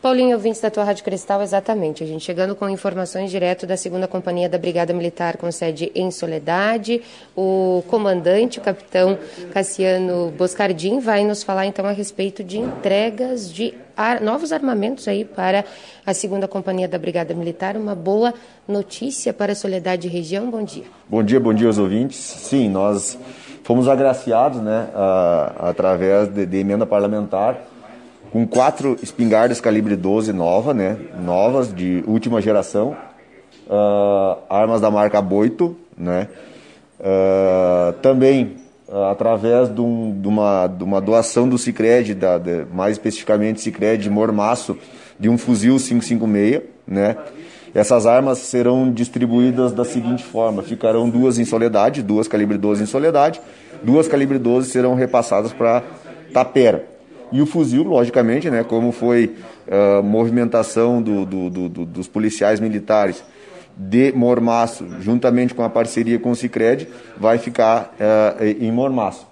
Paulinho, ouvintes da tua Rádio Cristal, exatamente. A gente chegando com informações direto da 2ª Companhia da Brigada Militar com sede em Soledade. O comandante, o capitão Cassiano Boscardin, vai nos falar então a respeito de entregas de novos armamentos aí para a 2ª Companhia da Brigada Militar. Uma boa notícia para a Soledade região. Bom dia. Bom dia aos ouvintes. Sim, nós fomos agraciados, né, através de emenda parlamentar, com 4 espingardas calibre 12 novas, de última geração, armas da marca Boito, né, também através de uma doação do Sicredi, mais especificamente Sicredi Mormaço, de um fuzil 5.56, né. Essas armas serão distribuídas da seguinte forma: ficarão 2 em Soledade, 2 calibre 12 em Soledade, 2 calibre 12 serão repassadas para Tapera. E o fuzil, logicamente, né, como foi movimentação dos policiais militares de Mormaço, juntamente com a parceria com o Sicredi, vai ficar em Mormaço.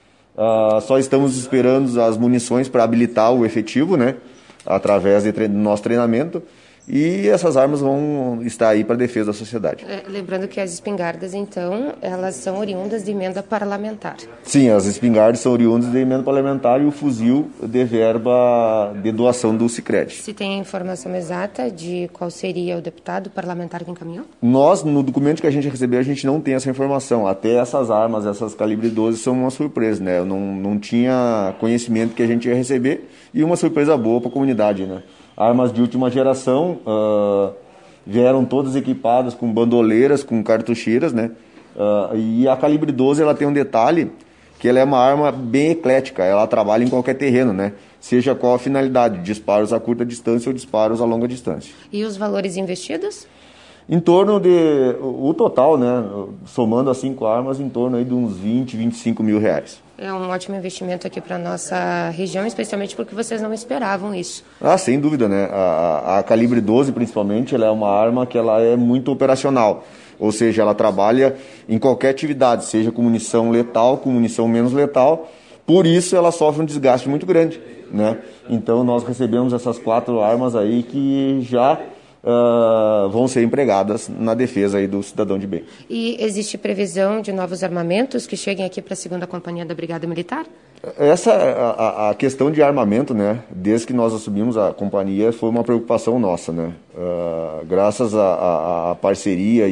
Só estamos esperando as munições para habilitar o efetivo, né, através do nosso treinamento. E essas armas vão estar aí para a defesa da sociedade. Lembrando que as espingardas, então, elas são oriundas de emenda parlamentar. Sim, as espingardas são oriundas de emenda parlamentar e o fuzil de verba de doação do Sicredi. Se tem a informação exata de qual seria o deputado parlamentar que encaminhou? Nós, no documento que a gente recebeu, a gente não tem essa informação. Até essas armas, essas calibre 12, são uma surpresa, né? Eu não tinha conhecimento que a gente ia receber e uma surpresa boa para a comunidade, né? Armas de última geração, vieram todas equipadas com bandoleiras, com cartucheiras, né? E a calibre 12 ela tem um detalhe, que ela é uma arma bem eclética, ela trabalha em qualquer terreno, né? Seja qual a finalidade, disparos a curta distância ou disparos a longa distância. E os valores investidos? Em torno o total, né? Somando as 5 armas, em torno aí de uns 20, 25 mil reais. É um ótimo investimento aqui para a nossa região, especialmente porque vocês não esperavam isso. Sem dúvida, né? A calibre 12, principalmente, ela é uma arma que ela é muito operacional. Ou seja, ela trabalha em qualquer atividade, seja com munição letal, com munição menos letal. Por isso, ela sofre um desgaste muito grande, né? Então, nós recebemos essas 4 armas aí que já vão ser empregadas na defesa aí do cidadão de bem. E existe previsão de novos armamentos que cheguem aqui para a 2ª Companhia da Brigada Militar? Essa, a questão de armamento, né, desde que nós assumimos a companhia, foi uma preocupação nossa, né? Graças à parceria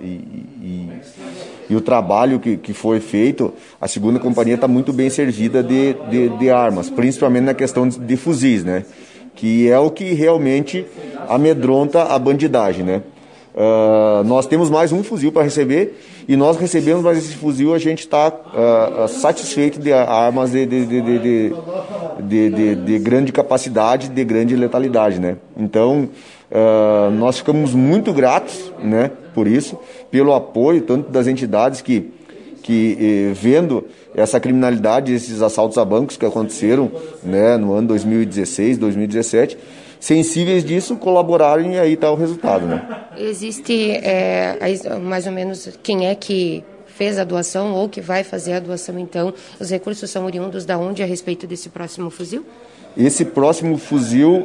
e o trabalho que foi feito, a 2ª Companhia está muito bem servida de armas, principalmente na questão de fuzis, né? Que é o que realmente amedronta a bandidagem, né? Nós temos mais um fuzil para receber e nós recebemos mais esse fuzil, a gente está satisfeito de armas de grande capacidade, de grande letalidade, né? Então, nós ficamos muito gratos, né, por isso, pelo apoio tanto das entidades que vendo essa criminalidade, esses assaltos a bancos que aconteceram, né, no ano 2016, 2017, sensíveis disso, colaborarem e aí está o resultado, né? Existe mais ou menos quem é que fez a doação ou que vai fazer a doação, então? Os recursos são oriundos da onde a respeito desse próximo fuzil? Esse próximo fuzil,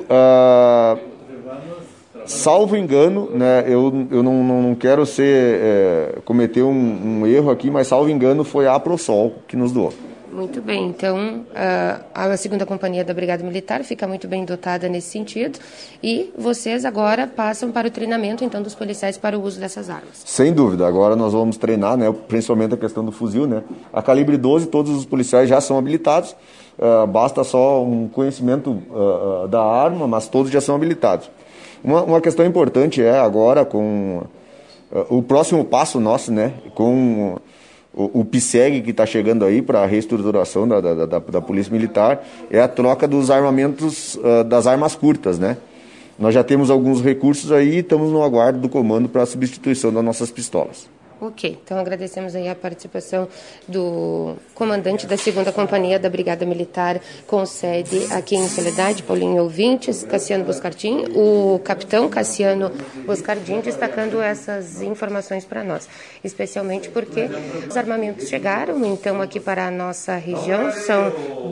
salvo engano, né, eu não quero cometer um erro aqui, mas salvo engano foi a Aprosol que nos doou. Muito bem, então a 2ª Companhia da Brigada Militar fica muito bem dotada nesse sentido e vocês agora passam para o treinamento então dos policiais para o uso dessas armas. Sem dúvida, agora nós vamos treinar, né, principalmente a questão do fuzil, né? A calibre 12 todos os policiais já são habilitados, basta só um conhecimento da arma, mas todos já são habilitados. Uma questão importante agora com o próximo passo nosso, né, com o PSEG que está chegando aí para a reestruturação da Polícia Militar, é a troca dos armamentos, das armas curtas, né? Nós já temos alguns recursos aí e estamos no aguardo do comando para a substituição das nossas pistolas. Ok, então agradecemos aí a participação do comandante da 2ª Companhia da Brigada Militar com sede aqui em Soledade, Paulinho Ouvintes, Cassiano Boscardin, o capitão Cassiano Boscardin, destacando essas informações para nós, especialmente porque os armamentos chegaram, então aqui para a nossa região são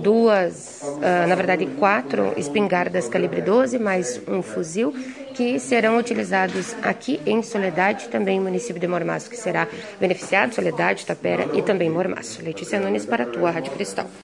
4 espingardas calibre 12, mais um fuzil, que serão utilizados aqui em Soledade, também no município de Mormaço, que será beneficiado, Soledade, Tapera e também Mormaço. Letícia Nunes para a tua Rádio Cristal.